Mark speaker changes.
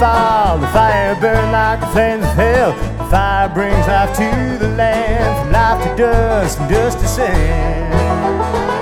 Speaker 1: fall, the fire burn like the flames of hell. The fire brings life to the land, from life to dust, from dust to sand.